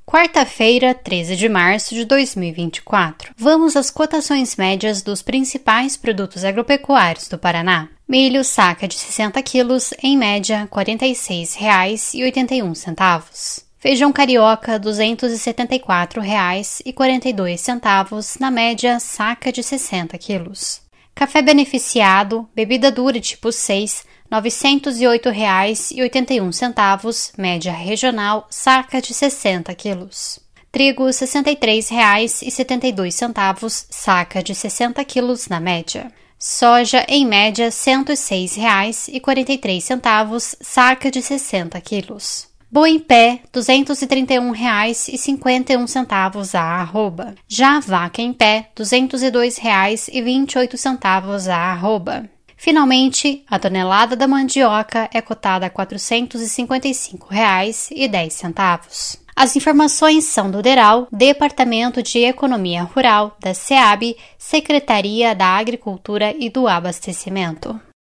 Quarta-feira, 13 de março de 2024. Vamos às cotações médias dos principais produtos agropecuários do Paraná. Milho saca de 60 quilos, em média, R$ 46,81. Feijão carioca, R$ 274,42, na média, saca de 60 quilos. Café beneficiado, bebida dura tipo 6, R$ 908,81, média regional, saca de 60 quilos. Trigo, R$ 63,72, saca de 60 quilos na média. Soja, em média, R$ 106,43, saca de 60 quilos. Boi em pé, R$ 231,51 a arroba. Já a vaca em pé, R$ 202,28 a arroba. Finalmente, a tonelada da mandioca é cotada a R$ 455,10. As informações são do DERAL, Departamento de Economia Rural, da SEAB, Secretaria da Agricultura e do Abastecimento.